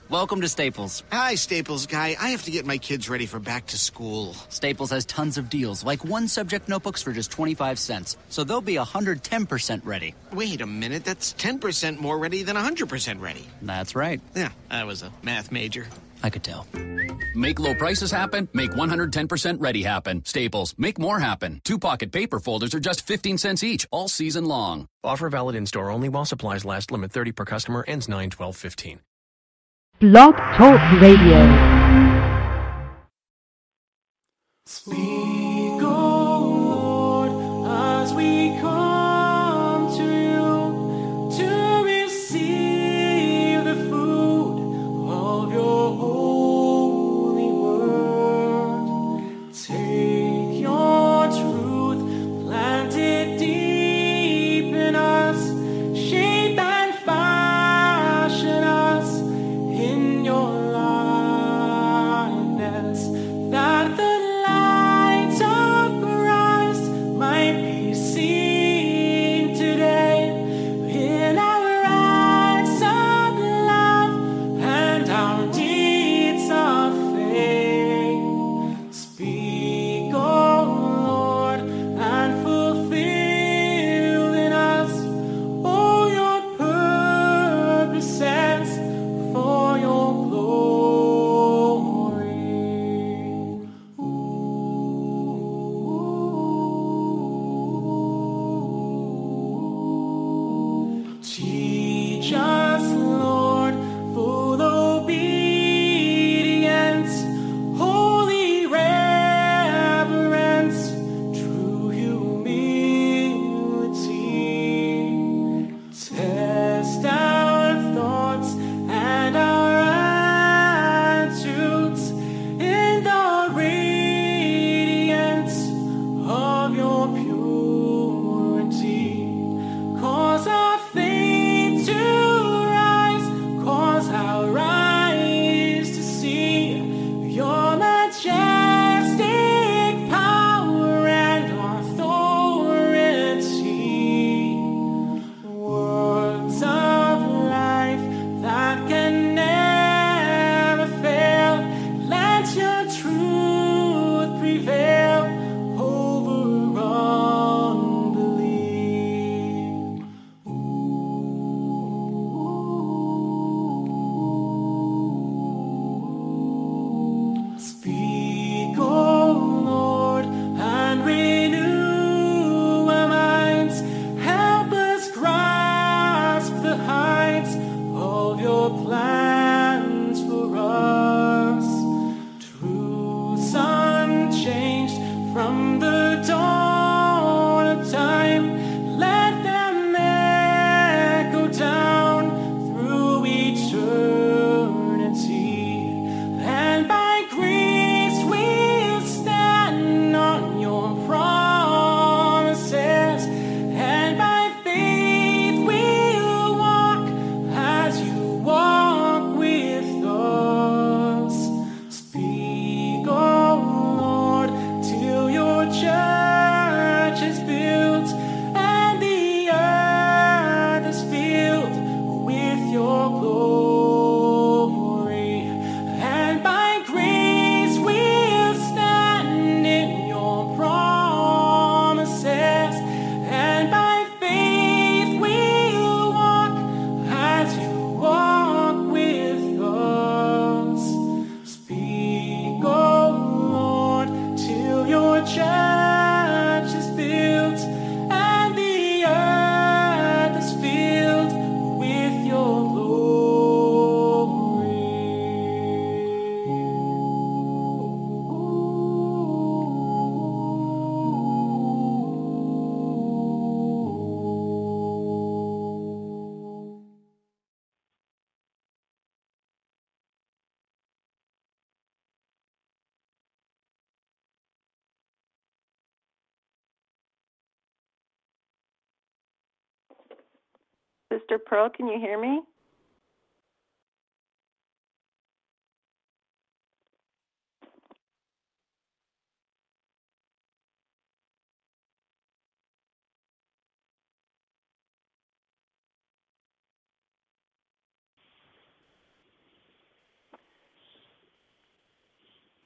Welcome to Staples. Hi, Staples guy. I have to get my kids ready for back to school. Staples has tons of deals, like one subject notebooks for just 25 cents. So they'll be 110% ready. Wait a minute. That's 10% more ready than 100% ready. That's right. Yeah, I was a math major. I could tell. Make low prices happen. Make 110% ready happen. Staples. Make more happen. 2-pocket paper folders are just 15 cents each all season long. Offer valid in-store only while supplies last. Limit 30 per customer. Ends 9/12/15. Blog Talk Radio. Speak, O Lord, as we come to you to receive the food of your holy word. Take your truth, plant it deep in us, shape and fashion us in your likeness, that the light of Christ might be seen today in our acts of love and our deeds of faith. Speak, O Lord, and fulfill in us all your purposes for your glory. Teach us, Lord, full obedience, holy reverence, true humility. Test our thoughts and our attitudes in the radiance of your purity. Cause our faith to rise, cause our eyes to see your majestic power and authority. Words of life that can never fail. Let your truth prevail over unbelief. Speak, O Lord, and renew our minds. Help us grasp the heights of your plans for us. Truths unchanged from the dawn of time. Let them echo down through eternity. And by grace we'll stand on your promises. And by faith we'll walk as you walk with us. Speak, O Lord, till your church is built and the earth is filled with your glory. And by grace we'll stand in your promises. And by faith we'll walk as you walk with us. Speak, O Lord, till your church is built and the earth is filled with your glory. Sister Pearl, can you hear me?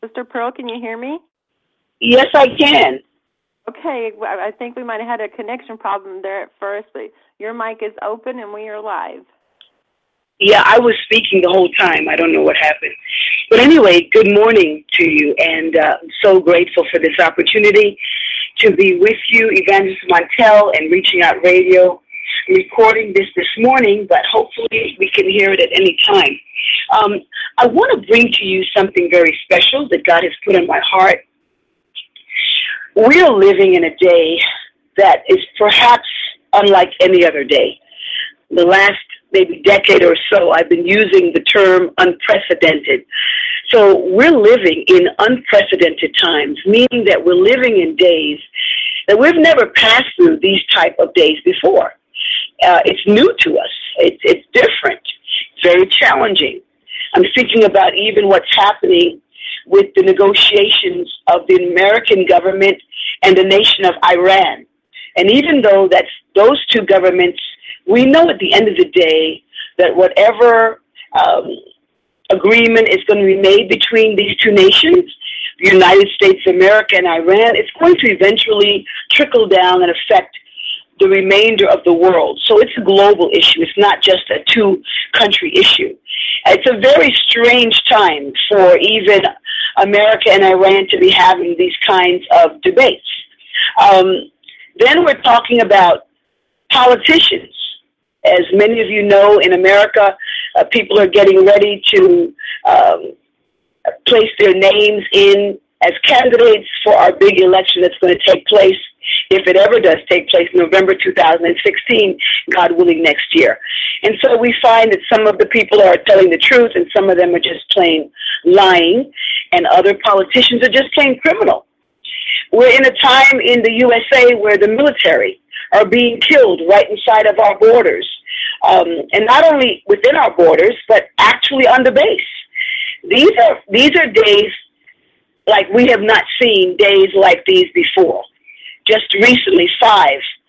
Sister Pearl, can you hear me? Yes, I can. Okay, I think we might have had a connection problem there at first, but your mic is open and we are live. Yeah, I was speaking the whole time. I don't know what happened. But anyway, good morning to you, and I'm so grateful for this opportunity to be with you, Evangelist Montel, and Reaching Out Radio. I'm recording this morning, but hopefully we can hear it at any time. I want to bring to you something very special that God has put on my heart. We're living in a day that is perhaps unlike any other day. The last maybe decade or so, I've been using the term unprecedented. So we're living in unprecedented times, meaning that we're living in days that we've never passed through these type of days before. It's new to us. It's different. It's very challenging. I'm thinking about even what's happening with the negotiations of the American government and the nation of Iran. And even though that's those two governments, we know at the end of the day that whatever agreement is going to be made between these two nations, the United States of America and Iran, it's going to eventually trickle down and affect the remainder of the world. So it's a global issue. It's not just a two-country issue. It's a very strange time for even America and Iran to be having these kinds of debates. Then we're talking about politicians. As many of you know, in America, people are getting ready to place their names in as candidates for our big election that's going to take place, if it ever does take place, November 2016, God willing, next year. And so we find that some of the people are telling the truth and some of them are just plain lying, and other politicians are just plain criminal. We're in a time in the USA where the military are being killed right inside of our borders, and not only within our borders, but actually on the base. These are days like we have not seen days like these before. Just recently, 5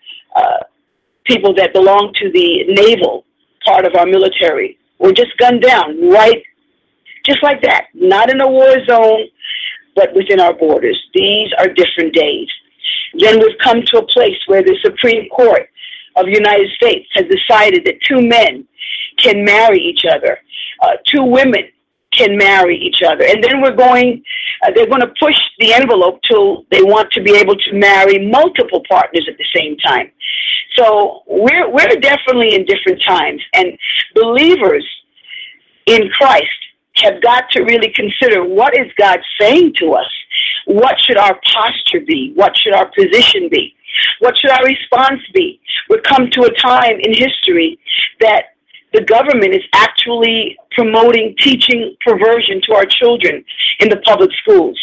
people that belong to the naval part of our military were just gunned down, right, just like that. Not in a war zone, but within our borders. These are different days. Then we've come to a place where the Supreme Court of the United States has decided that 2 men can marry each other, 2 women can marry each other. And then they're going to push the envelope till they want to be able to marry multiple partners at the same time. So we're definitely in different times. And believers in Christ have got to really consider, what is God saying to us? What should our posture be? What should our position be? What should our response be? We've come to a time in history that the government is actually promoting teaching perversion to our children in the public schools.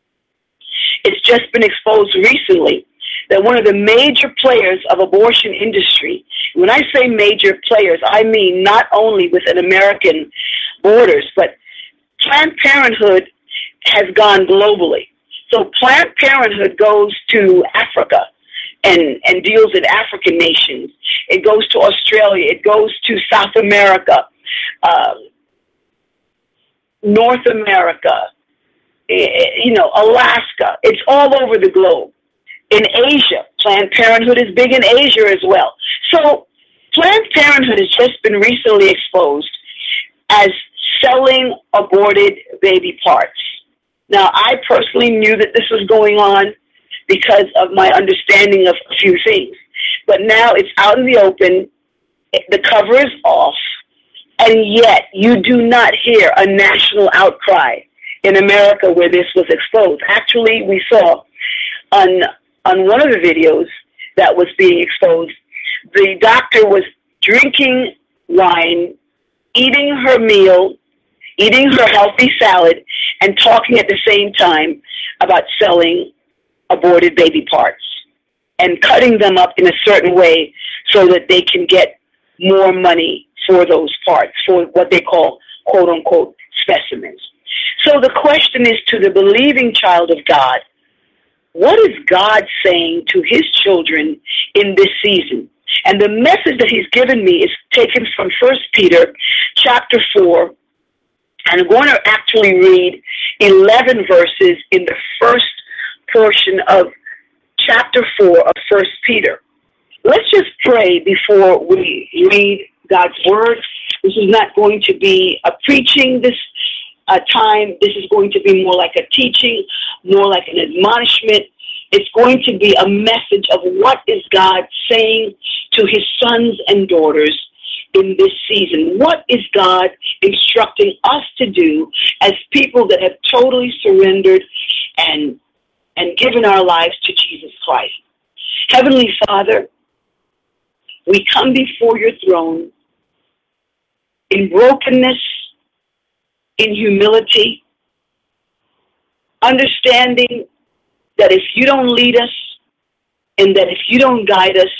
It's just been exposed recently that one of the major players of abortion industry, when I say major players, I mean not only within American borders, but Planned Parenthood has gone globally. So Planned Parenthood goes to Africa and deals in African nations. It goes to Australia. It goes to South America, North America, Alaska. It's all over the globe. In Asia, Planned Parenthood is big in Asia as well. So Planned Parenthood has just been recently exposed as selling aborted baby parts. Now, I personally knew that this was going on because of my understanding of a few things. But now it's out in the open, the cover is off, and yet you do not hear a national outcry in America where this was exposed. Actually, we saw on one of the videos that was being exposed, the doctor was drinking wine, eating her meal, eating her healthy salad, and talking at the same time about selling aborted baby parts and cutting them up in a certain way so that they can get more money for those parts, for what they call, quote-unquote, specimens. So the question is to the believing child of God, what is God saying to his children in this season? And the message that he's given me is taken from 1 Peter chapter 4, and I'm going to actually read 11 verses in the first portion of chapter 4 of 1 Peter. Let's just pray before we read God's word. This is not going to be a preaching this time. This is going to be more like a teaching, more like an admonishment. It's going to be a message of what is God saying to his sons and daughters in this season. What is God instructing us to do as people that have totally surrendered and given our lives to Jesus Christ? Heavenly Father, we come before your throne in brokenness, in humility, understanding that if you don't lead us and that if you don't guide us,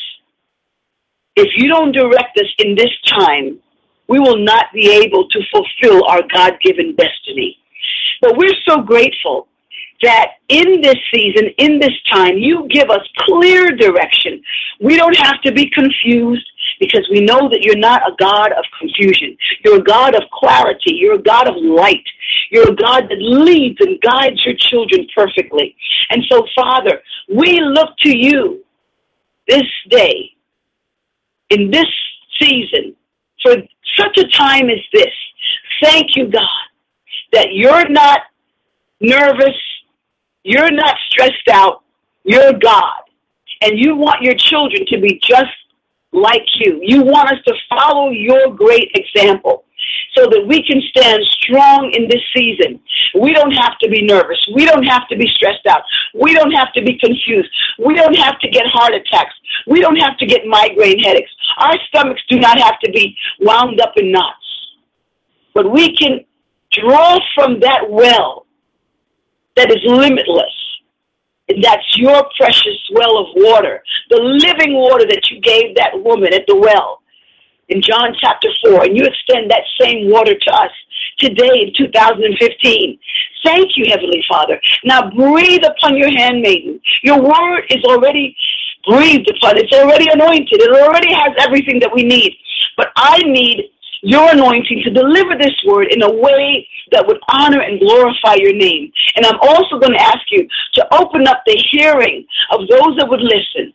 if you don't direct us in this time, we will not be able to fulfill our God-given destiny. But we're so grateful that in this season, in this time, you give us clear direction. We don't have to be confused because we know that you're not a God of confusion. You're a God of clarity. You're a God of light. You're a God that leads and guides your children perfectly. And so, Father, we look to you this day, in this season, for such a time as this. Thank you, God, that you're not nervous, you're not stressed out, you're God. And you want your children to be just like you. You want us to follow your great example so that we can stand strong in this season. We don't have to be nervous. We don't have to be stressed out. We don't have to be confused. We don't have to get heart attacks. We don't have to get migraine headaches. Our stomachs do not have to be wound up in knots. But we can draw from that well that is limitless. And that's your precious well of water, the living water that you gave that woman at the well in John chapter 4. And you extend that same water to us today in 2015. Thank you, Heavenly Father. Now breathe upon your handmaiden. Your word is already breathed upon. It's already anointed. It already has everything that we need. But I need your anointing to deliver this word in a way that would honor and glorify your name. And I'm also going to ask you to open up the hearing of those that would listen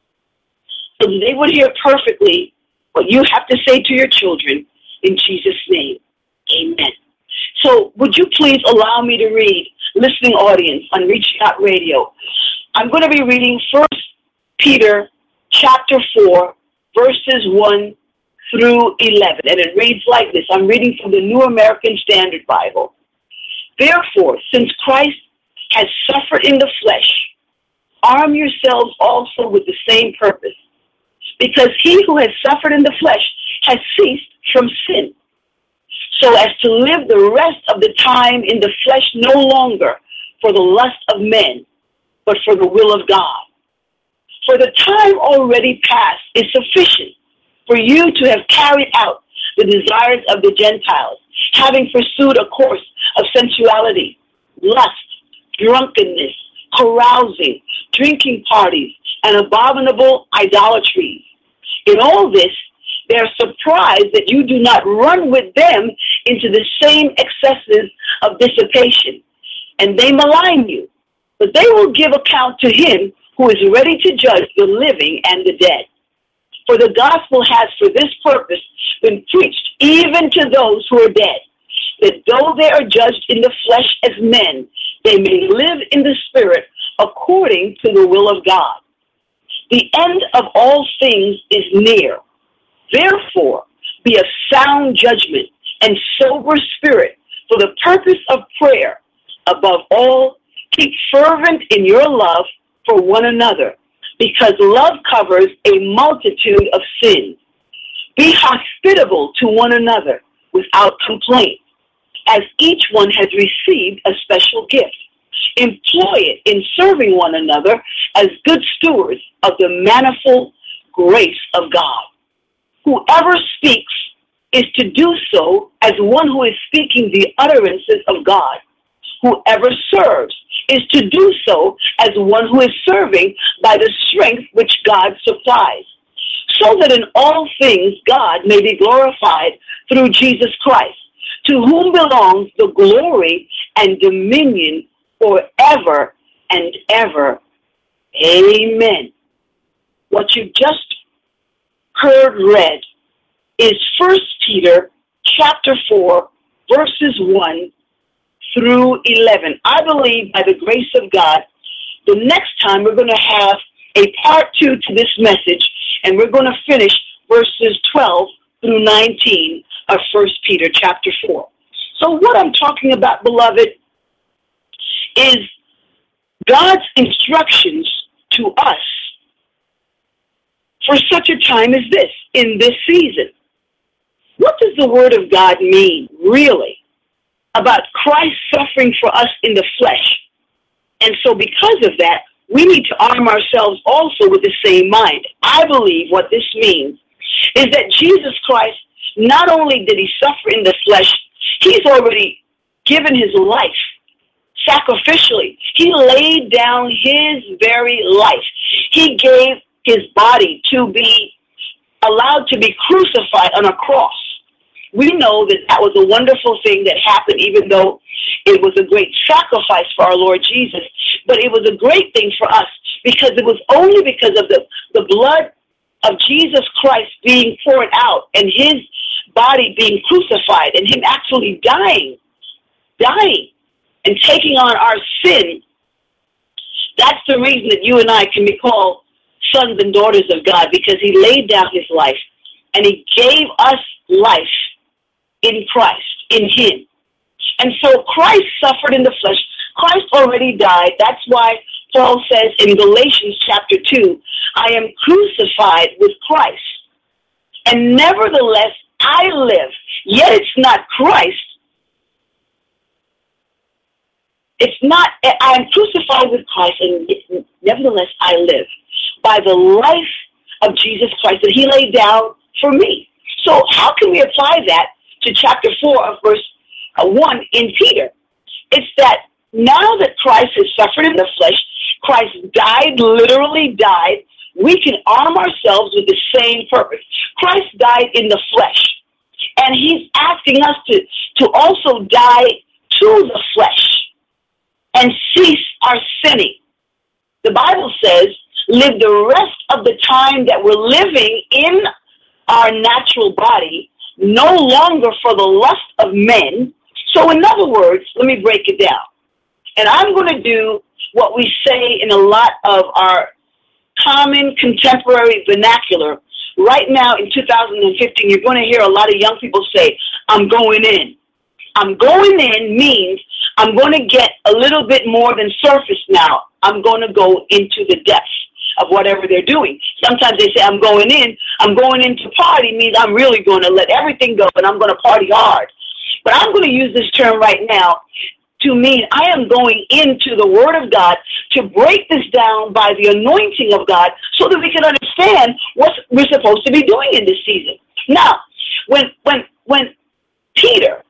so that they would hear perfectly what you have to say to your children in Jesus' name. Amen. So would you please allow me to read, listening audience on Reaching Out Radio. I'm going to be reading 1 Peter chapter 4, verses 1 through 11. And it reads like this. I'm reading from the New American Standard Bible. Therefore, since Christ has suffered in the flesh, arm yourselves also with the same purpose. Because he who has suffered in the flesh has ceased from sin, so as to live the rest of the time in the flesh no longer for the lust of men, but for the will of God. For the time already past is sufficient for you to have carried out the desires of the Gentiles, having pursued a course of sensuality, lust, drunkenness, carousing, drinking parties, and abominable idolatries. In all this, they are surprised that you do not run with them into the same excesses of dissipation, and they malign you. But they will give account to him who is ready to judge the living and the dead. For the gospel has for this purpose been preached even to those who are dead, that though they are judged in the flesh as men, they may live in the spirit according to the will of God. The end of all things is near. Therefore, be of sound judgment and sober spirit for the purpose of prayer. Above all, keep fervent in your love for one another, because love covers a multitude of sins. Be hospitable to one another without complaint, as each one has received a special gift. Employ it in serving one another as good stewards of the manifold grace of God. Whoever speaks is to do so as one who is speaking the utterances of God. Whoever serves is to do so as one who is serving by the strength which God supplies, so that in all things God may be glorified through Jesus Christ, to whom belongs the glory and dominion forever and ever. Amen. What you just heard read is 1 Peter chapter 4, verses 1 through 11. I believe by the grace of God, the next time we're going to have a part 2 to this message, and we're going to finish verses 12 through 19 of 1 Peter chapter 4. So what I'm talking about, beloved, is God's instructions to us for such a time as this, in this season. What does the Word of God mean, really, about Christ suffering for us in the flesh? And so because of that, we need to arm ourselves also with the same mind. I believe what this means is that Jesus Christ, not only did he suffer in the flesh, he's already given his life sacrificially. He laid down his very life. He gave his body to be allowed to be crucified on a cross. We know that that was a wonderful thing that happened, even though it was a great sacrifice for our Lord Jesus. But it was a great thing for us because it was only because of the blood of Jesus Christ being poured out and his body being crucified and him actually dying and taking on our sin. That's the reason that you and I can be called sons and daughters of God, because he laid down his life and he gave us life in Christ, in him. And so Christ suffered in the flesh. Christ already died. That's why Paul says in Galatians chapter 2, I am crucified with Christ. And nevertheless, I live. Yet it's not Christ. It's not, I am crucified with Christ, and nevertheless I live by the life of Jesus Christ that he laid down for me. So how can we apply that to chapter 4 of verse 1 in Peter? It's that now that Christ has suffered in the flesh, Christ died, literally died, we can arm ourselves with the same purpose. Christ died in the flesh, and he's asking us to also die to the flesh and cease our sinning. The Bible says, live the rest of the time that we're living in our natural body, no longer for the lust of men. So in other words, let me break it down. And I'm going to do what we say in a lot of our common contemporary vernacular. Right now in 2015, you're going to hear a lot of young people say, I'm going in. I'm going in means I'm going to get a little bit more than surface now. I'm going to go into the depths of whatever they're doing. Sometimes they say, I'm going in to party means I'm really going to let everything go and I'm going to party hard. But I'm going to use this term right now to mean I am going into the Word of God to break this down by the anointing of God so that we can understand what we're supposed to be doing in this season. Now, when Peter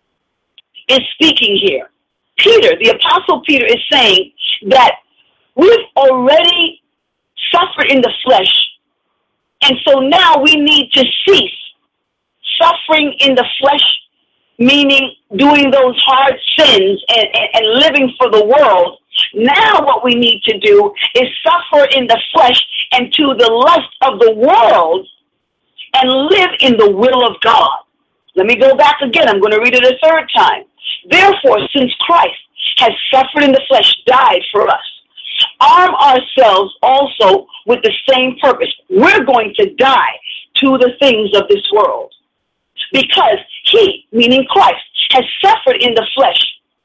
is speaking here, Peter, the Apostle Peter, is saying that we've already suffered in the flesh, and so now we need to cease suffering in the flesh, meaning doing those hard sins and living for the world. Now what we need to do is suffer in the flesh and to the lust of the world and live in the will of God. Let me go back again. I'm going to read it a third time. Therefore, since Christ has suffered in the flesh, died for us, arm ourselves also with the same purpose. We're going to die to the things of this world because he, meaning Christ, has suffered in the flesh.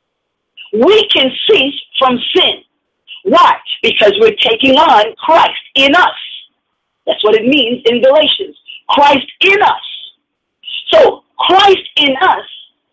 We can cease from sin. Why? Because we're taking on Christ in us. That's what it means in Galatians. Christ in us. So Christ in us,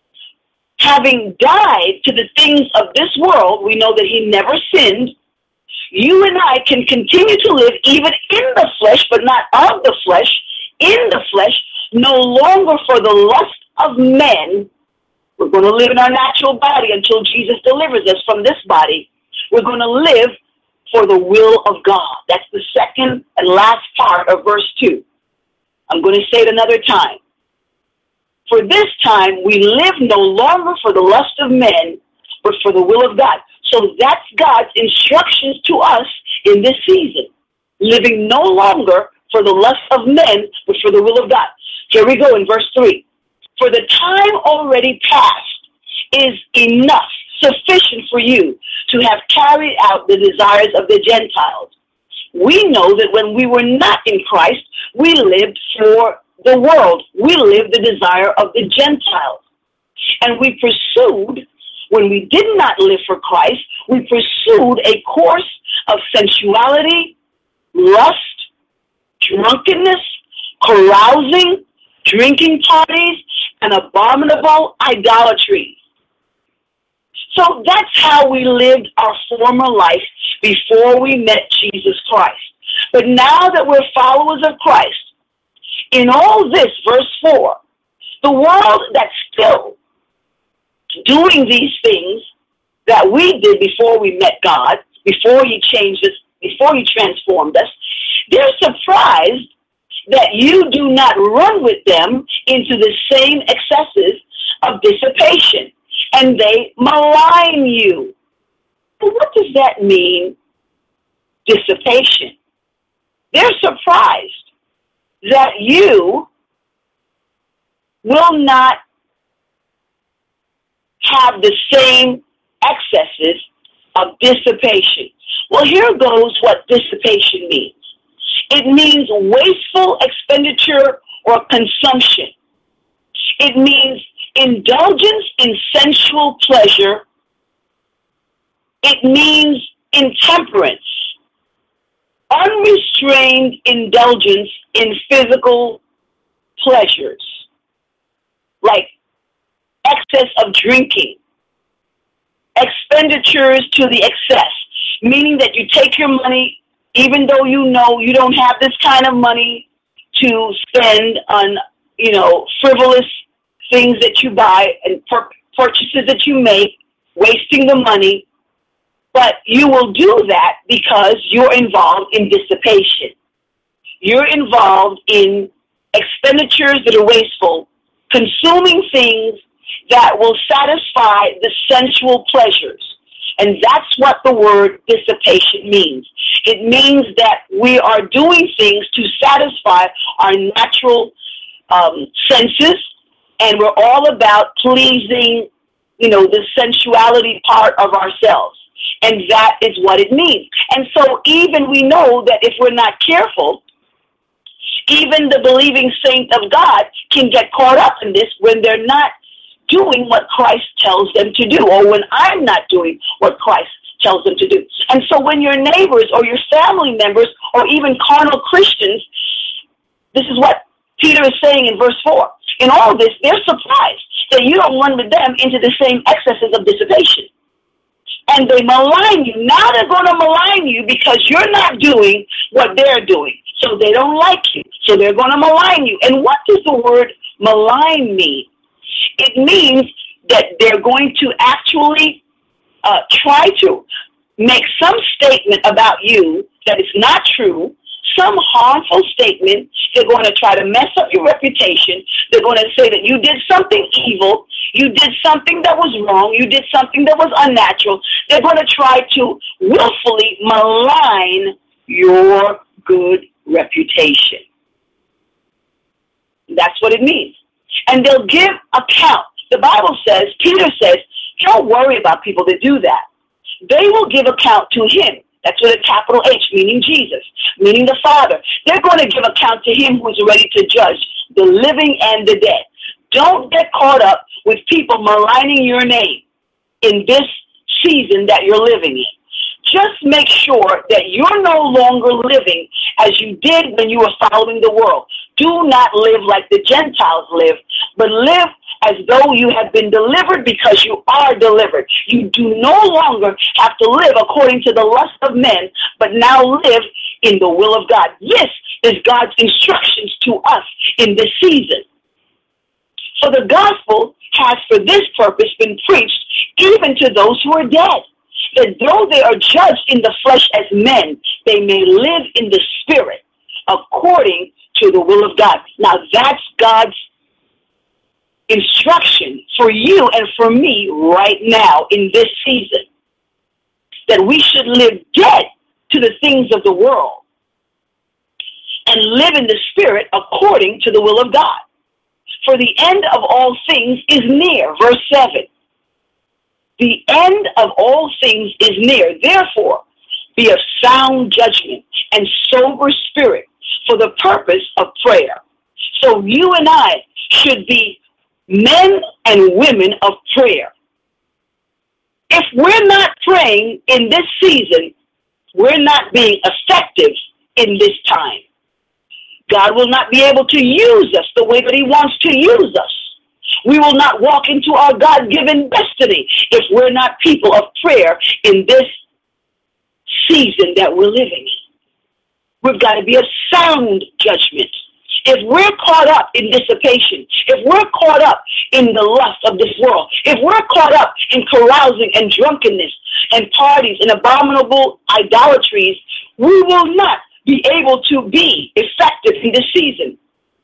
having died to the things of this world, we know that he never sinned. You and I can continue to live even in the flesh, but not of the flesh, in the flesh, no longer for the lust of men. We're going to live in our natural body until Jesus delivers us from this body. We're going to live for the will of God. That's the second and last part of verse 2. I'm going to say it another time. For this time we live no longer for the lust of men, but for the will of God. So that's God's instructions to us in this season. Living no longer for the lust of men, but for the will of God. Here we go in verse 3. For the time already past is enough, sufficient for you to have carried out the desires of the Gentiles. We know that when we were not in Christ, we lived for the world. We lived the desire of the Gentiles. And we pursued, when we did not live for Christ, we pursued a course of sensuality, lust, drunkenness, carousing, drinking parties, and abominable idolatry. So that's how we lived our former life before we met Jesus Christ. But now that we're followers of Christ, in all this, verse 4, the world that's still doing these things that we did before we met God, before He changed us, before He transformed us, they're surprised that you do not run with them into the same excesses of dissipation, and they malign you. But what does that mean, dissipation? They're surprised that you will not have the same excesses of dissipation. Well, here goes what dissipation means. It means wasteful expenditure or consumption. It means indulgence in sensual pleasure. It means intemperance, unrestrained indulgence in physical pleasures, like excess of drinking, expenditures to the excess, meaning that you take your money, even though you know you don't have this kind of money to spend on, frivolous things that you buy and purchases that you make, wasting the money, but you will do that because you're involved in dissipation. You're involved in expenditures that are wasteful, consuming things that will satisfy the sensual pleasures. And that's what the word dissipation means. It means that we are doing things to satisfy our natural senses, and we're all about pleasing, the sensuality part of ourselves. And that is what it means. And so even we know that if we're not careful, even the believing saint of God can get caught up in this when they're not doing what Christ tells them to do, or when I'm not doing what Christ tells them to do. And so when your neighbors or your family members or even carnal Christians, this is what Peter is saying in verse 4. In all this, they're surprised that you don't run with them into the same excesses of dissipation. And they malign you. Now they're going to malign you because you're not doing what they're doing. So they don't like you. So they're going to malign you. And what does the word malign mean? It means that they're going to actually try to make some statement about you that is not true, some harmful statement. They're going to try to mess up your reputation. They're going to say that you did something evil, you did something that was wrong, you did something that was unnatural. They're going to try to willfully malign your good reputation. That's what it means. And they'll give account. The Bible says, Peter says, don't worry about people that do that. They will give account to him. That's with a capital H, meaning Jesus, meaning the Father. They're going to give account to him who is ready to judge the living and the dead. Don't get caught up with people maligning your name in this season that you're living in. Just make sure that you're no longer living as you did when you were following the world. Do not live like the Gentiles live, but live as though you have been delivered because you are delivered. You do no longer have to live according to the lust of men, but now live in the will of God. This is God's instructions to us in this season. So the gospel has for this purpose been preached even to those who are dead, that though they are judged in the flesh as men, they may live in the spirit according to the will of God. Now that's God's instruction for you and for me right now in this season, that we should live dead to the things of the world and live in the Spirit according to the will of God. For the end of all things is near. Verse 7. The end of all things is near. Therefore, be of sound judgment and sober spirit for the purpose of prayer. So you and I should be men and women of prayer. If we're not praying in this season, we're not being effective in this time. God will not be able to use us the way that he wants to use us. We will not walk into our God-given destiny if we're not people of prayer in this season that we're living in. We've got to be of sound judgment. If we're caught up in dissipation, if we're caught up in the lust of this world, if we're caught up in carousing and drunkenness and parties and abominable idolatries, we will not be able to be effective in this season.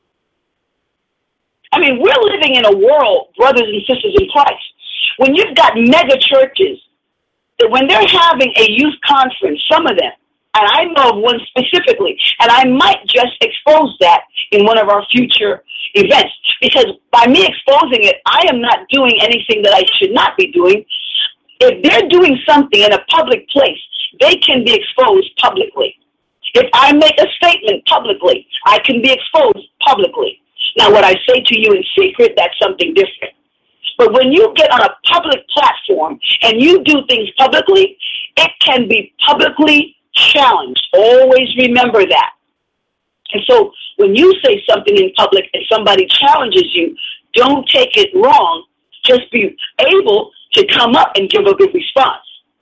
I mean, we're living in a world, brothers and sisters in Christ, when you've got mega churches, that when they're having a youth conference, some of them, and I know of one specifically, and I might just expose that in one of our future events, because by me exposing it, I am not doing anything that I should not be doing. If they're doing something in a public place, they can be exposed publicly. If I make a statement publicly, I can be exposed publicly. Now, what I say to you in secret, that's something different. But when you get on a public platform and you do things publicly, it can be publicly challenged. Always remember that. And so when you say something in public and somebody challenges you, don't take it wrong. Just be able to come up and give a good response.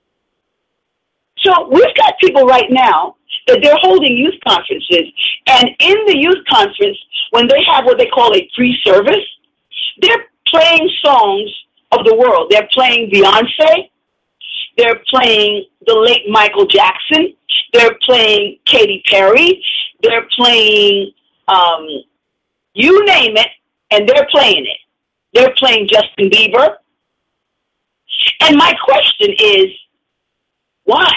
So we've got people right now that they're holding youth conferences, and in the youth conference, when they have what they call a pre-service, they're playing songs of the world. They're playing Beyonce. They're playing the late Michael Jackson. They're playing Katy Perry. They're playing, you name it, and they're playing it. They're playing Justin Bieber. And my question is, why?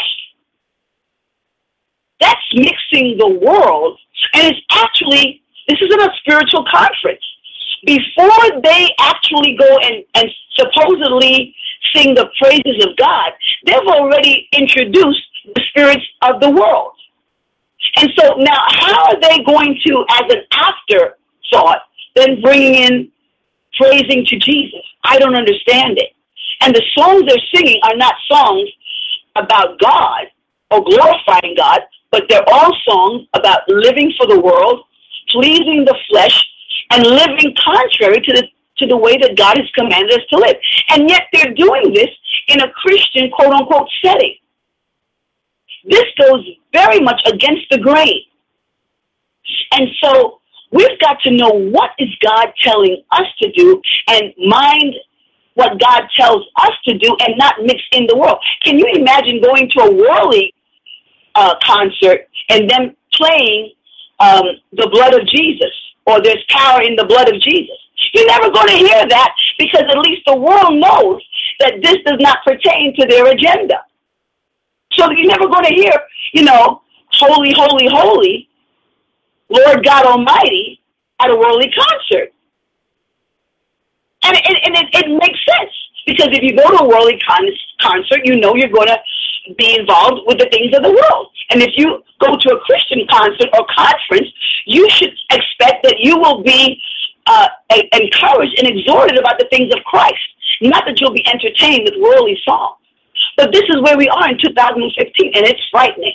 That's mixing the world, and it's actually, this isn't a spiritual conference. Before they actually go and supposedly sing the praises of God, they've already introduced the spirits of the world. And so now how are they going to, as an afterthought, then bring in praising to Jesus? I don't understand it. And the songs they're singing are not songs about God or glorifying God, but they're all songs about living for the world, pleasing the flesh, and living contrary to the way that God has commanded us to live. And yet they're doing this in a Christian, quote-unquote, setting. This goes very much against the grain. And so we've got to know, what is God telling us to do, and mind what God tells us to do and not mix in the world. Can you imagine going to a worldly concert and them playing the blood of Jesus, or there's power in the blood of Jesus? You're never going to hear that, because at least the world knows that this does not pertain to their agenda. So you're never going to hear, holy, holy, holy, Lord God Almighty at a worldly concert. And it makes sense, because if you go to a worldly concert, you're going to be involved with the things of the world. And if you go to a Christian concert or conference, you should expect that you will be encouraged and exhorted about the things of Christ, not that you'll be entertained with worldly songs. But this is where we are in 2015, and it's frightening.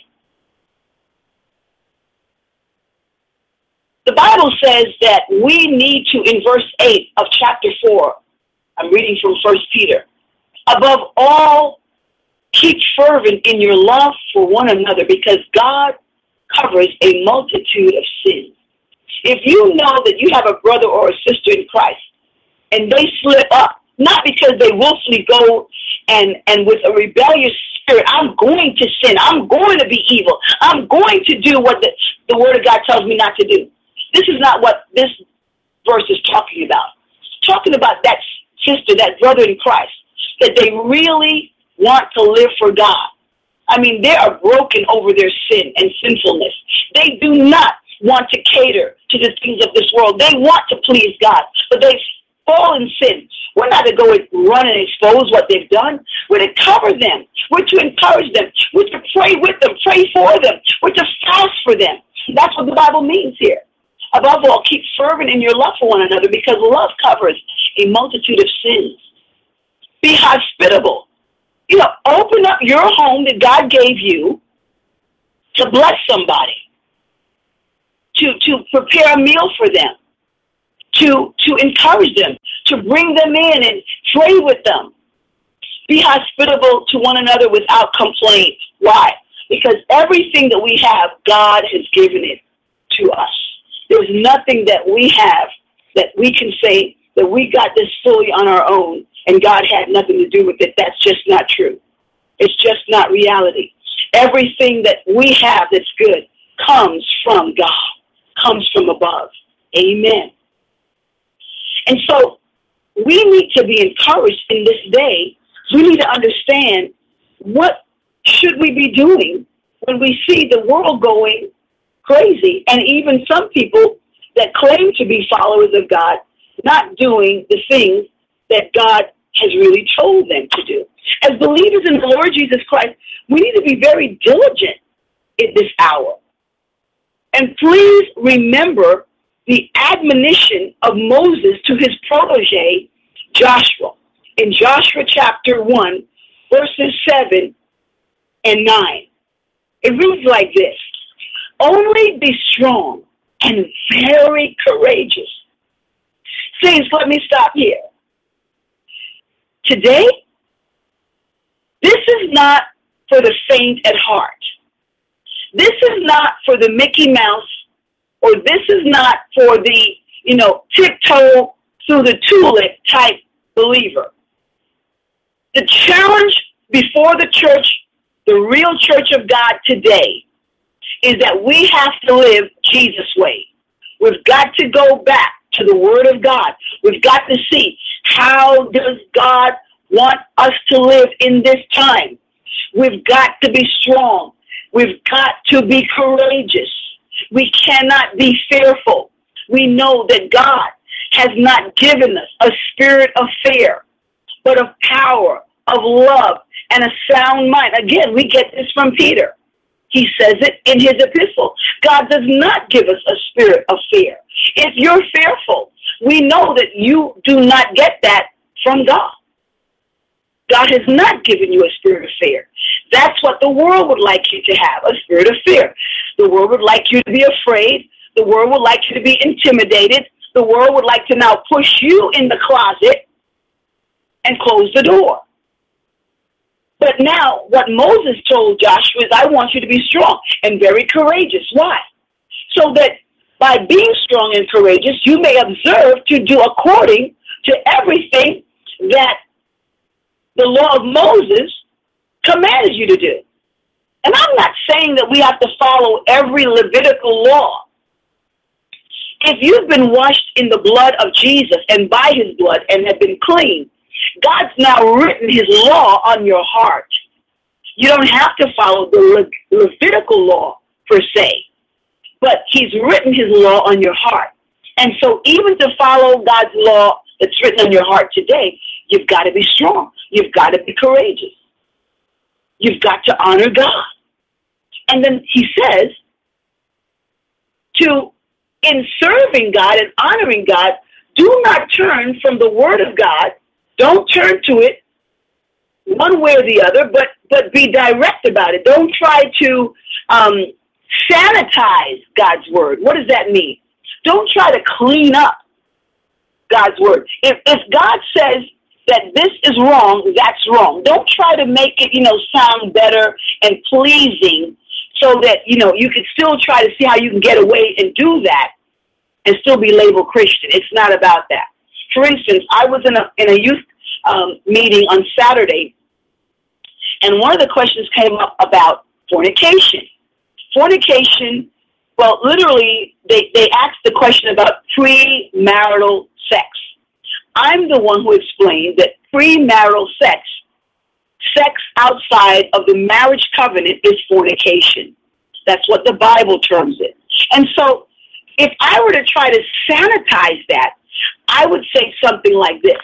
The Bible says that we need to, in verse 8 of chapter 4, I'm reading from 1 Peter, above all, keep fervent in your love for one another, because God covers a multitude of sins. If you know that you have a brother or a sister in Christ, and they slip up, not because they willfully go and with a rebellious spirit, I'm going to sin, I'm going to be evil, I'm going to do what the Word of God tells me not to do. This is not what this verse is talking about. talking about that sister, that brother in Christ, that they really want to live for God. I mean, they are broken over their sin and sinfulness. They do not want to cater to the things of this world. They want to please God, but they fall in sin. We're not to go and run and expose what they've done. We're to cover them. We're to encourage them. We're to pray with them, pray for them. We're to fast for them. That's what the Bible means here. Above all, keep fervent in your love for one another, because love covers a multitude of sins. Be hospitable. Open up your home that God gave you to bless somebody, to prepare a meal for them, to encourage them, to bring them in and pray with them. Be hospitable to one another without complaint. Why? Because everything that we have, God has given it to us. There's nothing that we have that we can say that we got this fully on our own and God had nothing to do with it. That's just not true. It's just not reality. Everything that we have that's good comes from God, comes from above. Amen. And so we need to be encouraged in this day. We need to understand, what should we be doing when we see the world going crazy, and even some people that claim to be followers of God not doing the things that God has really told them to do. As believers in the Lord Jesus Christ, we need to be very diligent in this hour. And please remember the admonition of Moses to his protege, Joshua, in Joshua chapter 1, verses 7 and 9. It reads like this: only be strong and very courageous. Saints, let me stop here. Today, this is not for the faint at heart. This is not for the Mickey Mouse, or this is not for the, tiptoe through the tulip type believer. The challenge before the church, the real church of God today, is that we have to live Jesus' way. We've got to go back to the Word of God. We've got to see, how does God want us to live in this time? We've got to be strong. We've got to be courageous. We cannot be fearful. We know that God has not given us a spirit of fear, but of power, of love, and a sound mind. Again, we get this from Peter. He says it in his epistle. God does not give us a spirit of fear. If you're fearful, we know that you do not get that from God. God has not given you a spirit of fear. That's what the world would like you to have, a spirit of fear. The world would like you to be afraid. The world would like you to be intimidated. The world would like to now push you in the closet and close the door. But now, what Moses told Joshua is, I want you to be strong and very courageous. Why? So that by being strong and courageous, you may observe to do according to everything that the law of Moses commanded you to do. And I'm not saying that we have to follow every Levitical law. If you've been washed in the blood of Jesus and by his blood and have been clean, God's now written his law on your heart. You don't have to follow the Levitical law per se, but he's written his law on your heart. And so even to follow God's law that's written on your heart today, you've got to be strong. You've got to be courageous. You've got to honor God. And then he says, in serving God and honoring God, do not turn from the word of God. Don't turn to it one way or the other, but be direct about it. Don't try to sanitize God's word. What does that mean? Don't try to clean up God's word. If God says that this is wrong, that's wrong. Don't try to make it, sound better and pleasing so that, you can still try to see how you can get away and do that and still be labeled Christian. It's not about that. For instance, I was in a youth meeting on Saturday, and one of the questions came up about fornication. Fornication, well, literally, they asked the question about premarital sex. I'm the one who explained that premarital sex outside of the marriage covenant, is fornication. That's what the Bible terms it. And so if I were to try to sanitize that, I would say something like this.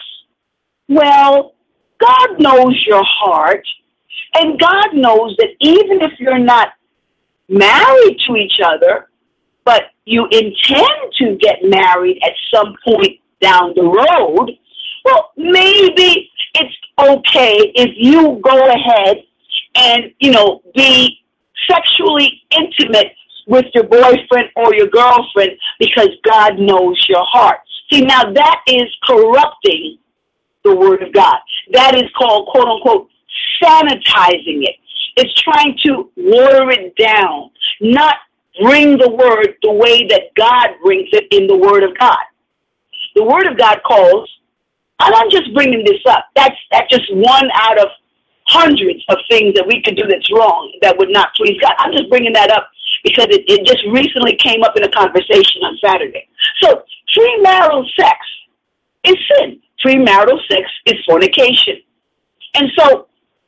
Well, God knows your heart, and God knows that even if you're not married to each other, but you intend to get married at some point down the road, well, maybe it's okay if you go ahead and, be sexually intimate with your boyfriend or your girlfriend because God knows your heart. See, now that is corrupting the Word of God. That is called, quote unquote, sanitizing it. It's trying to water it down, not bring the Word the way that God brings it in the Word of God. The Word of God calls, and I'm just bringing this up, that's just one out of hundreds of things that we could do that's wrong, that would not please God. I'm just bringing that up because it just recently came up in a conversation on Saturday. So premarital sex is sin. Premarital sex is fornication. And so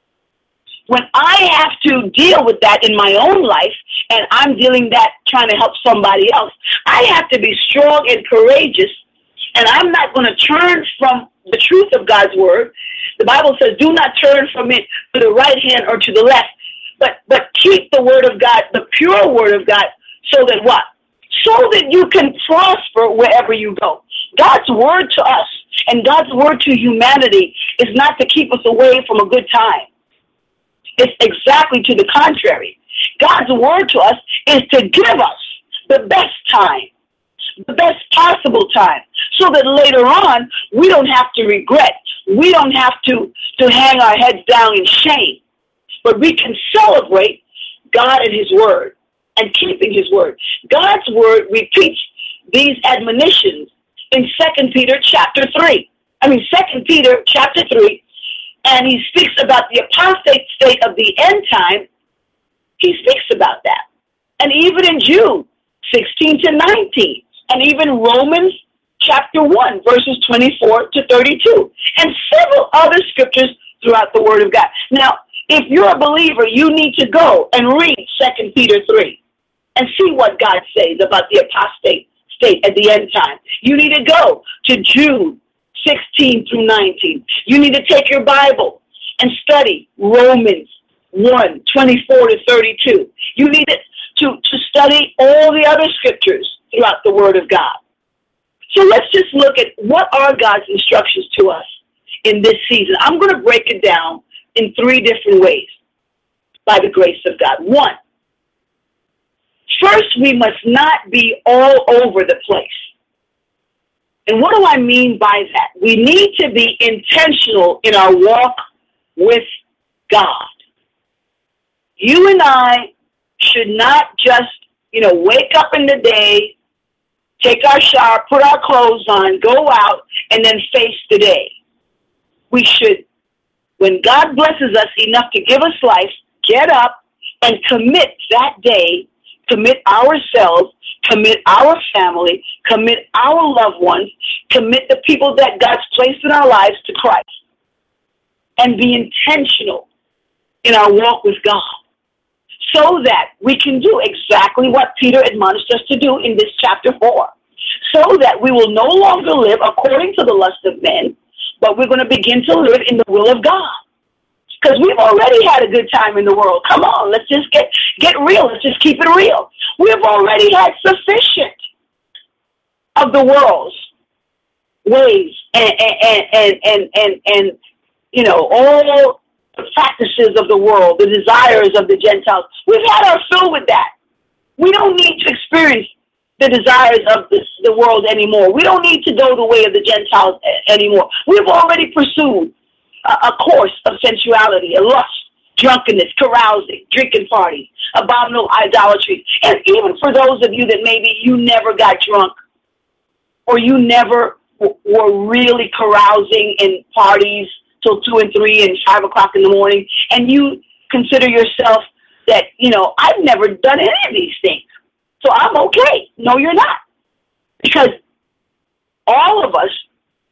when I have to deal with that in my own life, and I'm dealing that trying to help somebody else, I have to be strong and courageous, and I'm not going to turn from the truth of God's word. The Bible says, do not turn from it to the right hand or to the left, but keep the word of God, the pure word of God, so that what? So that you can prosper wherever you go. God's word to us and God's word to humanity is not to keep us away from a good time. It's exactly to the contrary. God's word to us is to give us the best time, the best possible time, so that later on we don't have to regret. We don't have to hang our heads down in shame, but we can celebrate God and his word and keeping his word. God's word repeats these admonitions in 2 Peter chapter 3. 2 Peter chapter 3, and he speaks about the apostate state of the end time. He speaks about that. And even in Jude 16 to 19, and even Romans chapter 1, verses 24 to 32, and several other scriptures throughout the word of God. Now, if you're a believer, you need to go and read 2 Peter 3 and see what God says about the apostate state at the end time. You need to go to Jude 16 through 19. You need to take your Bible and study Romans 1, 24 to 32. You need to study all the other scriptures throughout the word of God. So let's just look at what are God's instructions to us in this season. I'm going to break it down in 3 different ways by the grace of God. 1, first, we must not be all over the place. And what do I mean by that? We need to be intentional in our walk with God. You and I should not just, wake up in the day, take our shower, put our clothes on, go out, and then face the day. We should, when God blesses us enough to give us life, get up and commit that day, commit ourselves, commit our family, commit our loved ones, commit the people that God's placed in our lives to Christ, and be intentional in our walk with God, so that we can do exactly what Peter admonished us to do in this chapter 4, so that we will no longer live according to the lust of men, but we're going to begin to live in the will of God. Because we've already had a good time in the world. Come on, let's just get real. Let's just keep it real. We've already had sufficient of the world's ways and all the practices of the world, the desires of the Gentiles. We've had our fill with that. We don't need to experience the desires of the world anymore. We don't need to go the way of the Gentiles anymore. We've already pursued a course of sensuality, a lust, drunkenness, carousing, drinking parties, abominable idolatry. And even for those of you that maybe you never got drunk, or you never were really carousing in parties till 2 and 3 and 5 o'clock in the morning, and you consider yourself that, I've never done any of these things, so I'm okay. No, you're not. Because all of us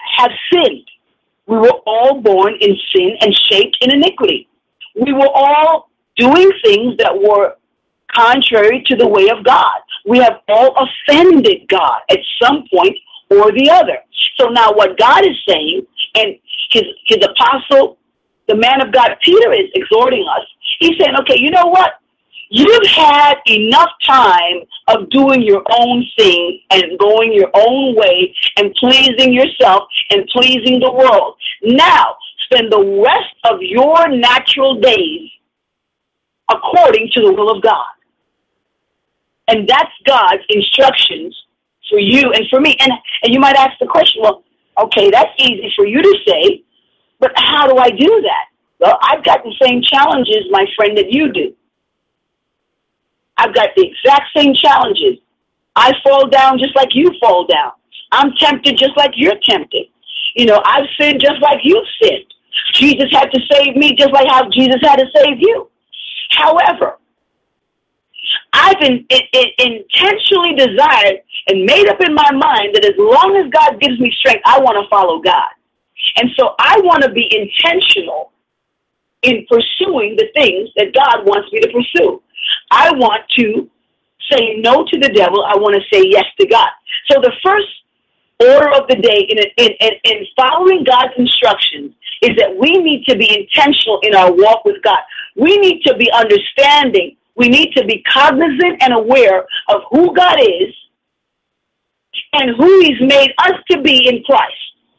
have sinned. We were all born in sin and shaped in iniquity. We were all doing things that were contrary to the way of God. We have all offended God at some point or the other. So now what God is saying, and his apostle, the man of God, Peter, is exhorting us. He's saying, okay, you know what? You've had enough time of doing your own thing and going your own way and pleasing yourself and pleasing the world. Now, spend the rest of your natural days according to the will of God. And that's God's instructions for you and for me. And you might ask the question, well, okay, that's easy for you to say, but how do I do that? Well, I've got the same challenges, my friend, that you do. I've got the exact same challenges. I fall down just like you fall down. I'm tempted just like you're tempted. You know, I've sinned just like you've sinned. Jesus had to save me just like how Jesus had to save you. However, I've intentionally desired and made up in my mind that as long as God gives me strength, I want to follow God. And so I want to be intentional in pursuing the things that God wants me to pursue. I want to say no to the devil. I want to say yes to God. So the first order of the day in following God's instructions is that we need to be intentional in our walk with God. We need to be understanding. We need to be cognizant and aware of who God is and who he's made us to be in Christ.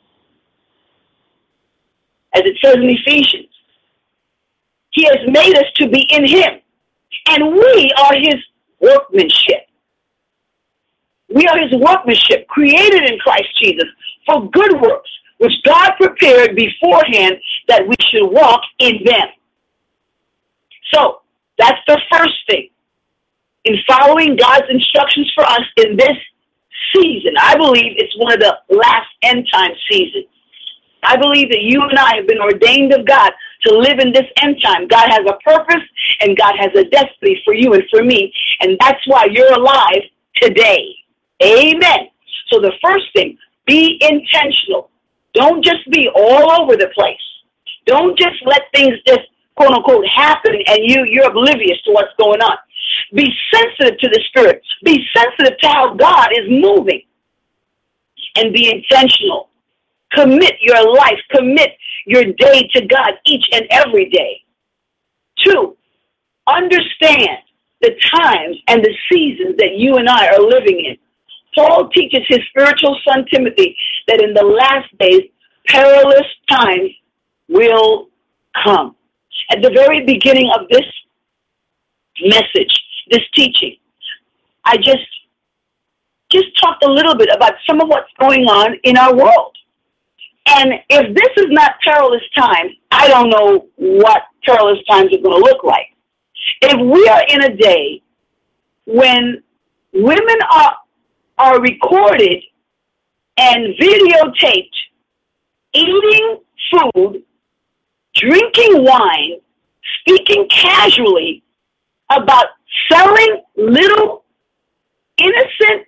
As it says in Ephesians, he has made us to be in him, and we are his workmanship. We are his workmanship, created in Christ Jesus for good works, which God prepared beforehand that we should walk in them. So, that's the first thing. In following God's instructions for us in this season, I believe it's one of the last end time seasons. I believe that you and I have been ordained of God to live in this end time. God has a purpose and God has a destiny for you and for me. And that's why you're alive today. Amen. So the first thing, be intentional. Don't just be all over the place. Don't just let things just, quote unquote, happen and you're oblivious to what's going on. Be sensitive to the Spirit. Be sensitive to how God is moving. And be intentional. Commit your life. Commit your day to God each and every day. 2, understand the times and the seasons that you and I are living in. Paul teaches his spiritual son Timothy that in the last days, perilous times will come. At the very beginning of this message, this teaching, I just talked a little bit about some of what's going on in our world. And if this is not perilous times, I don't know what perilous times are going to look like. If we are in a day when women are recorded and videotaped eating food, drinking wine, speaking casually about selling little innocent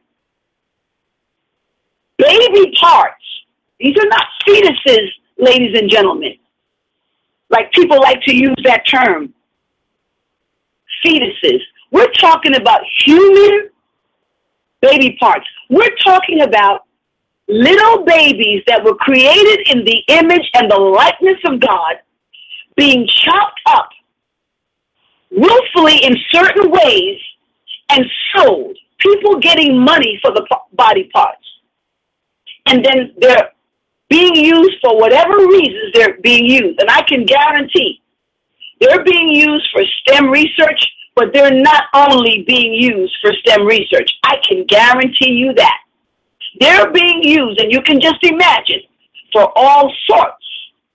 baby parts. These are not fetuses, ladies and gentlemen. Like people like to use that term. Fetuses. We're talking about human baby parts. We're talking about little babies that were created in the image and the likeness of God being chopped up willfully in certain ways and sold. People getting money for the body parts. And then they're being used for whatever reasons they're being used. And I can guarantee they're being used for STEM research, but they're not only being used for STEM research. I can guarantee you that. They're being used, and you can just imagine, for all sorts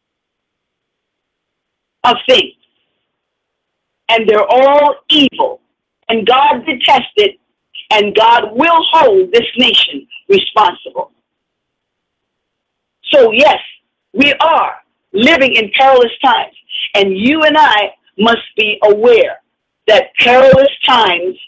of things. And they're all evil. And God detests it, and God will hold this nation responsible. So yes, we are living in perilous times, and you and I must be aware that perilous times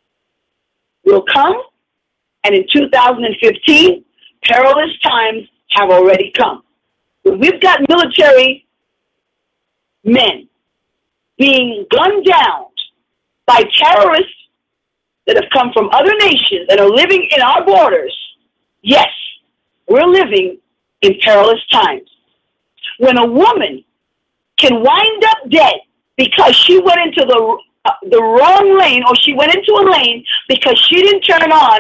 will come, and in 2015, perilous times have already come. We've got military men being gunned down by terrorists that have come from other nations and are living in our borders. Yes, we're living in perilous times. When a woman can wind up dead because she went into the wrong lane, or she went into a lane because she didn't turn on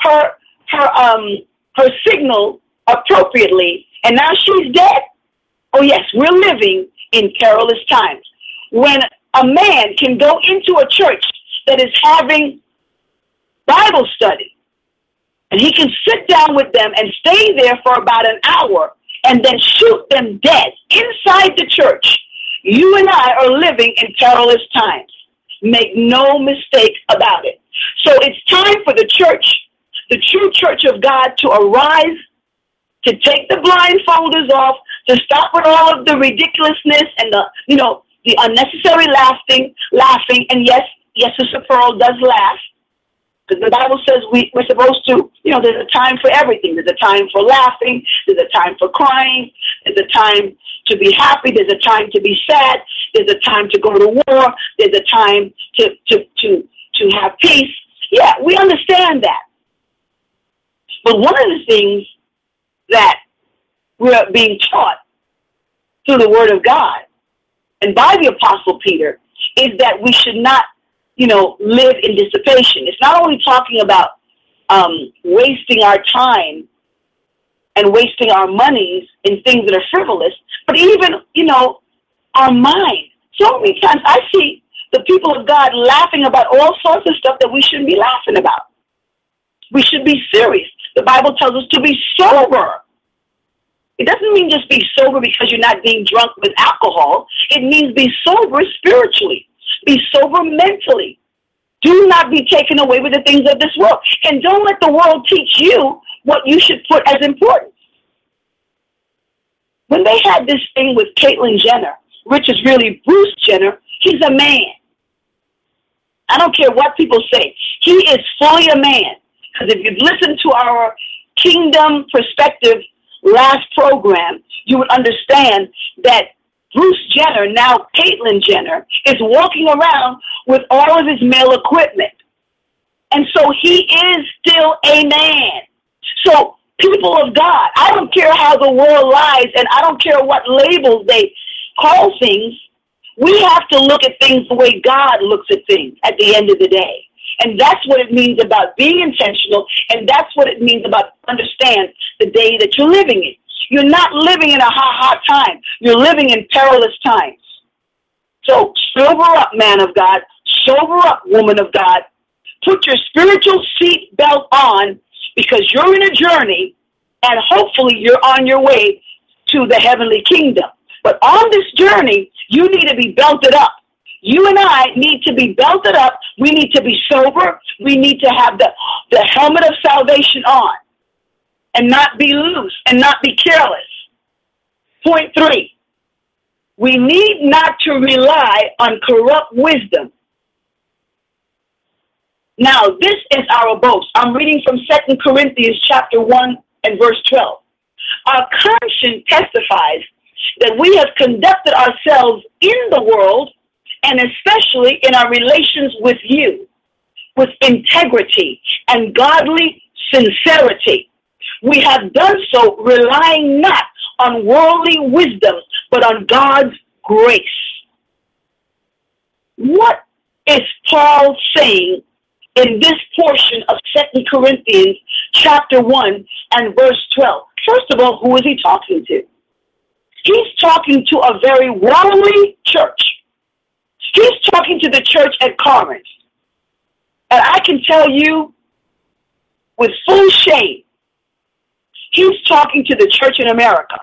her signal appropriately, and now she's dead. Oh yes, we're living in perilous times. When a man can go into a church that is having Bible study, and he can sit down with them and stay there for about an hour and then shoot them dead inside the church, you and I are living in perilous times. Make no mistake about it. So it's time for the church, the true church of God, to arise, to take the blindfolders off, to stop with all of the ridiculousness and the unnecessary laughing. And yes, Sister Pearl does laugh, because the Bible says we're supposed to, there's a time for everything. There's a time for laughing. There's a time for crying. There's a time to be happy. There's a time to be sad. There's a time to go to war. There's a time to have peace. Yeah, we understand that. But one of the things that we're being taught through the Word of God and by the Apostle Peter is that we should not, live in dissipation. It's not only talking about wasting our time and wasting our monies in things that are frivolous, but even, our mind. So many times I see the people of God laughing about all sorts of stuff that we shouldn't be laughing about. We should be serious. The Bible tells us to be sober. It doesn't mean just be sober because you're not being drunk with alcohol. It means be sober spiritually. Be sober mentally. Do not be taken away with the things of this world. And don't let the world teach you what you should put as important. When they had this thing with Caitlyn Jenner, which is really Bruce Jenner, he's a man. I don't care what people say. He is fully a man. Because if you've listened to our Kingdom Perspective last program, you would understand that Bruce Jenner, now Caitlyn Jenner, is walking around with all of his male equipment. And so he is still a man. So people of God, I don't care how the world lies, and I don't care what labels they call things. We have to look at things the way God looks at things at the end of the day. And that's what it means about being intentional, and that's what it means about understand the day that you're living in. You're not living in a hot time. You're living in perilous times. So sober up, man of God. Sober up, woman of God. Put your spiritual seat belt on, because you're in a journey, and hopefully you're on your way to the heavenly kingdom. But on this journey, you need to be belted up. You and I need to be belted up. We need to be sober. We need to have the helmet of salvation on and not be loose and not be careless. Point 3, we need not to rely on corrupt wisdom. Now, this is our boast. I'm reading from 2 Corinthians chapter 1 and verse 12. Our conscience testifies that we have conducted ourselves in the world, and especially in our relations with you, with integrity and godly sincerity. We have done so relying not on worldly wisdom, but on God's grace. What is Paul saying in this portion of 2 Corinthians chapter 1 and verse 12? First of all, who is he talking to? He's talking to a very worldly church. He's talking to the church at Corinth. And I can tell you with full shame, he's talking to the church in America.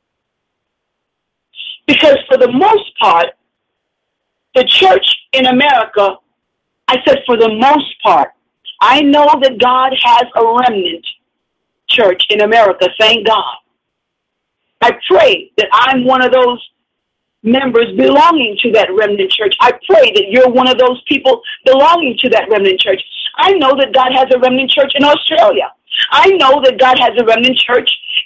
Because for the most part, the church in America, I said for the most part, I know that God has a remnant church in America, thank God. I pray that I'm one of those members belonging to that remnant church. I pray that you're one of those people belonging to that remnant church. I know that God has a remnant church in Australia. I know that God has a remnant church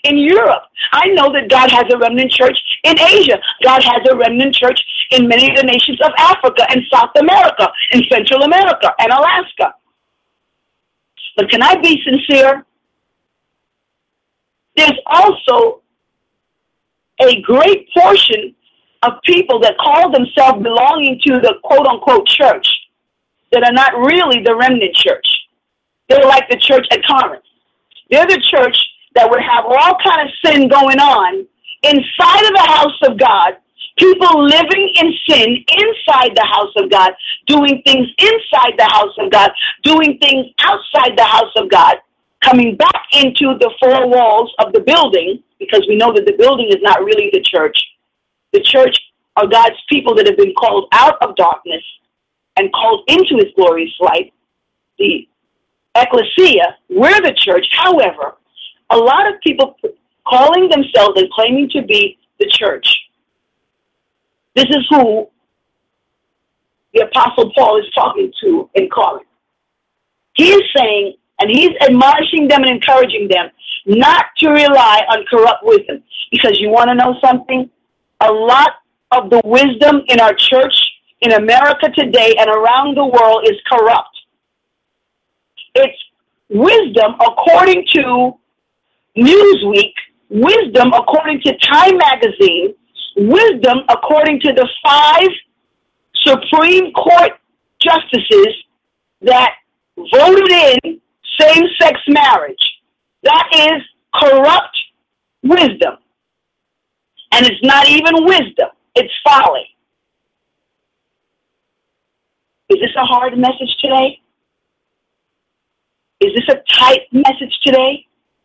in Europe. I know that God has a remnant church in Asia. God has a remnant church in many of the nations of Africa and South America and Central America and Alaska. But can I be sincere? There's also a great portion of people that call themselves belonging to the quote-unquote church that are not really the remnant church. They're like the church at Corinth. They're the church that would have all kind of sin going on inside of the house of God, people living in sin inside the house of God, doing things inside the house of God, doing things outside the house of God, coming back into the four walls of the building, because we know that the building is not really the church. The church are God's people that have been called out of darkness and called into his glorious light. The ecclesia, we're the church. However, a lot of people calling themselves and claiming to be the church. This is who the Apostle Paul is talking to in Corinth. He is saying, and he's admonishing them and encouraging them not to rely on corrupt wisdom. Because you want to know something? A lot of the wisdom in our church in America today and around the world is corrupt. It's wisdom according to Newsweek, wisdom according to Time Magazine, wisdom according to the 5 Supreme Court justices that voted in same-sex marriage. That is corrupt wisdom. And it's not even wisdom. It's folly. Is this a hard message today? Is this a tight message today?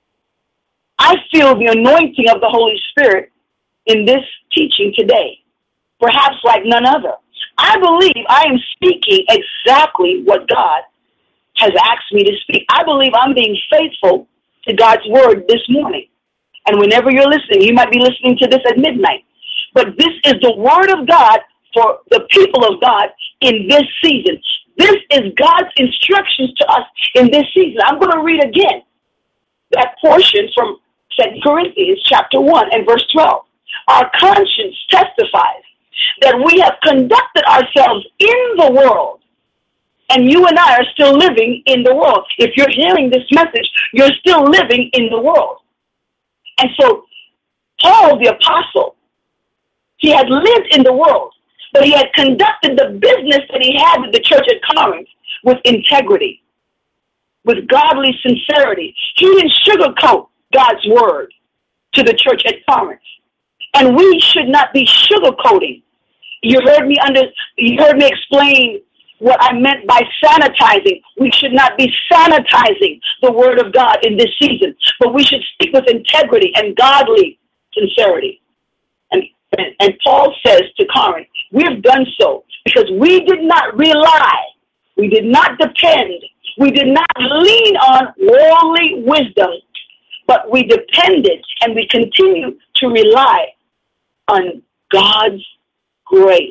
I feel the anointing of the Holy Spirit in this teaching today, perhaps like none other. I believe I am speaking exactly what God has asked me to speak. I believe I'm being faithful to God's word this morning. And whenever you're listening, you might be listening to this at midnight. But this is the word of God for the people of God in this season. This is God's instructions to us in this season. I'm going to read again that portion from 2 Corinthians chapter 1 and verse 12. Our conscience testifies that we have conducted ourselves in the world, and you and I are still living in the world. If you're hearing this message, you're still living in the world. And so Paul, the apostle, he had lived in the world, but he had conducted the business that he had with the church at Corinth with integrity, with godly sincerity. He didn't sugarcoat God's word to the church at Corinth. And we should not be sugarcoating. You heard me explain what I meant by sanitizing. We should not be sanitizing the word of God in this season, but we should speak with integrity and godly sincerity. And Paul says to Corinth, we've done so because we did not rely, we did not depend, we did not lean on worldly wisdom, but we depended and we continue to rely on God's grace.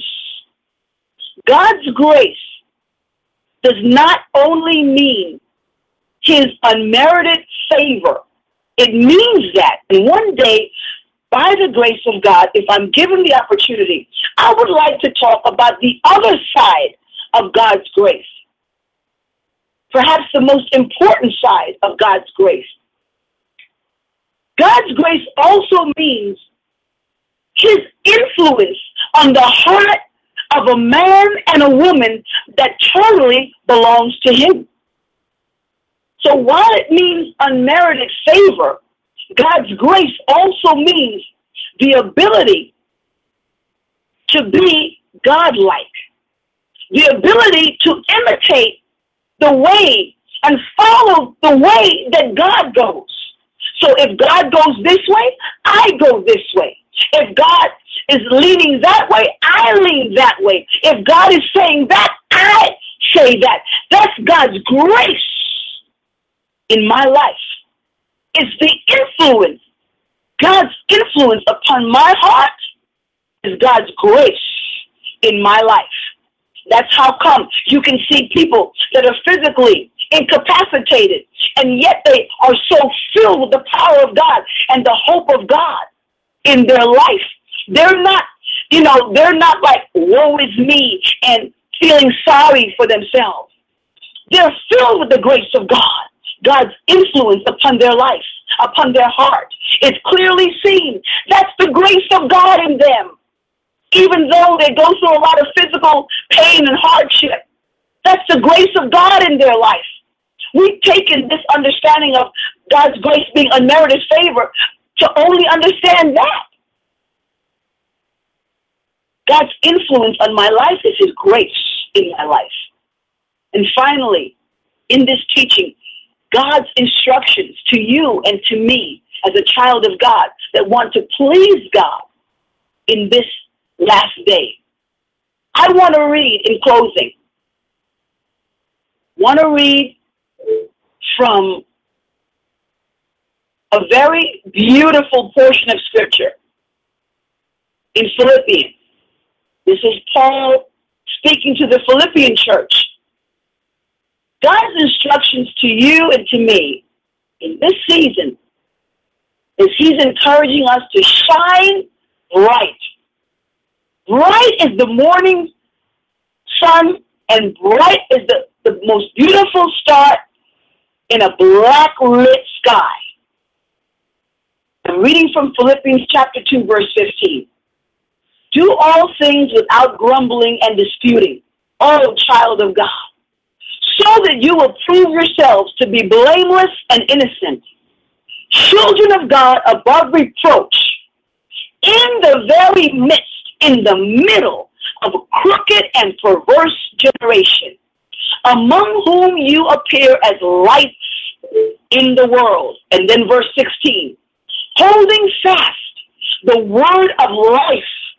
God's grace does not only mean his unmerited favor. It means that. And one day, by the grace of God, if I'm given the opportunity, I would like to talk about the other side of God's grace. Perhaps the most important side of God's grace. God's grace also means his influence on the heart of a man and a woman that totally belongs to him. So while it means unmerited favor, God's grace also means the ability to be godlike, the ability to imitate the way and follow the way that God goes. So if God goes this way, I go this way. If God is leaning that way, I lean that way. If God is saying that, I say that. That's God's grace in my life. It's the influence. God's influence upon my heart is God's grace in my life. That's how come you can see people that are physically incapacitated, and yet they are so filled with the power of God and the hope of God in their life. They're not, they're not like, woe is me, and feeling sorry for themselves. They're filled with the grace of God, God's influence upon their life, upon their heart. It's clearly seen. That's the grace of God in them. Even though they go through a lot of physical pain and hardship, that's the grace of God in their life. We've taken this understanding of God's grace being unmerited favor to only understand that. God's influence on my life is his grace in my life. And finally, in this teaching, God's instructions to you and to me as a child of God that want to please God in this last day. I want to read in closing. Want to read from a very beautiful portion of Scripture in Philippians. This is Paul speaking to the Philippian church. God's instructions to you and to me in this season is he's encouraging us to shine bright. Bright is the morning sun, and bright is the most beautiful star in a black lit sky. I'm reading from Philippians chapter 2, verse 15. Do all things without grumbling and disputing, O child of God, so that you will prove yourselves to be blameless and innocent, children of God above reproach, in the very midst, in the middle of a crooked and perverse generation, among whom you appear as lights in the world. And then verse 16, holding fast the word of life.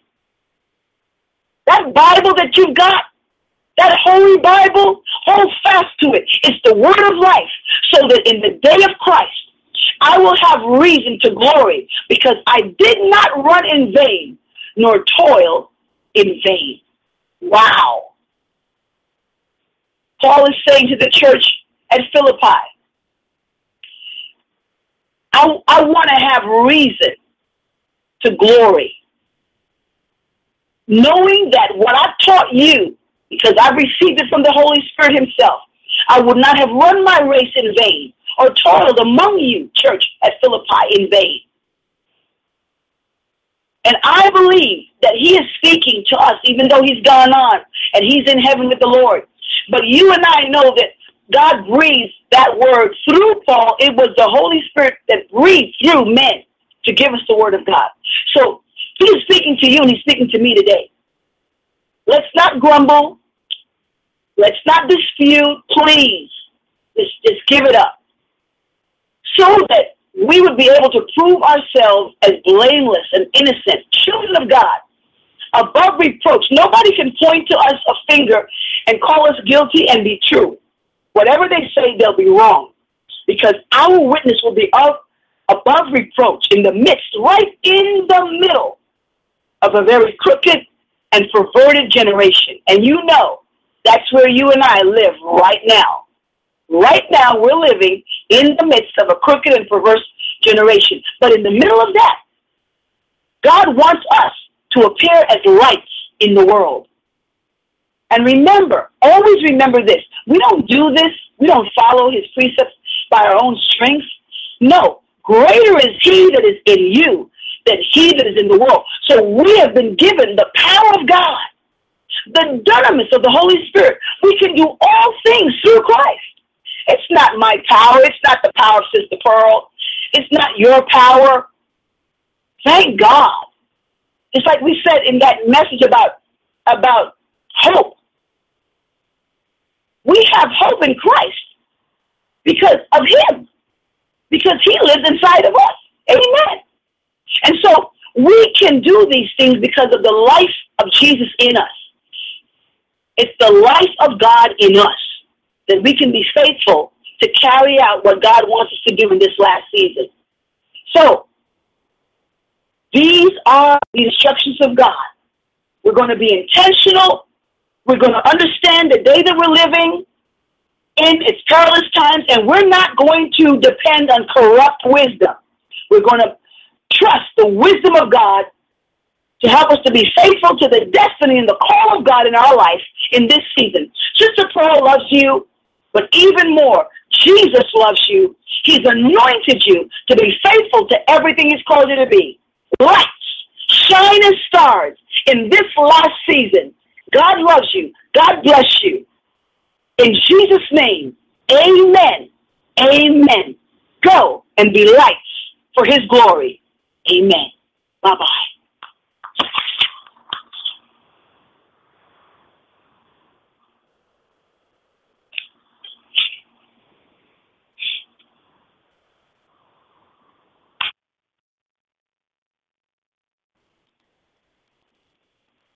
That Bible that you've got, that Holy Bible, hold fast to it. It's the word of life, so that in the day of Christ, I will have reason to glory, because I did not run in vain, nor toil in vain. Wow. Paul is saying to the church at Philippi, I want to have reason to glory, knowing that what I taught you, because I received it from the Holy Spirit himself, I would not have run my race in vain or toiled among you, church at Philippi, in vain. And I believe that he is speaking to us, even though he's gone on and he's in heaven with the Lord. But you and I know that God breathed that word through Paul. It was the Holy Spirit that breathed through men to give us the word of God. So he's speaking to you and he's speaking to me today. Let's not grumble. Let's not dispute. Please, just give it up, so that we would be able to prove ourselves as blameless and innocent children of God, above reproach. Nobody can point to us a finger and call us guilty and be true. Whatever they say, they'll be wrong, because our witness will be above reproach, in the midst, right in the middle of a very crooked and perverted generation. And you know, that's where you and I live right now. Right now, we're living in the midst of a crooked and perverse generation. But in the middle of that, God wants us to appear as lights in the world. And remember, always remember this. We don't do this. We don't follow his precepts by our own strength. No, greater is he that is in you than he that is in the world. So we have been given the power of God, the dunamis of the Holy Spirit. We can do all things through Christ. It's not my power. It's not the power of Sister Pearl. It's not your power. Thank God. It's like we said in that message about hope. We have hope in Christ because of him, because he lives inside of us. Amen. And so we can do these things because of the life of Jesus in us. It's the life of God in us that we can be faithful to carry out what God wants us to do in this last season. So, these are the instructions of God. We're going to be intentional. We're going to understand the day that we're living. in its perilous times, and we're not going to depend on corrupt wisdom. We're going to trust the wisdom of God to help us to be faithful to the destiny and the call of God in our life in this season. Sister Pearl loves you, but even more, Jesus loves you. He's anointed you to be faithful to everything he's called you to be. Lights, shine as stars in this last season. God loves you. God bless you. In Jesus' name, amen. Amen. Go and be lights for his glory. Amen. Bye-bye.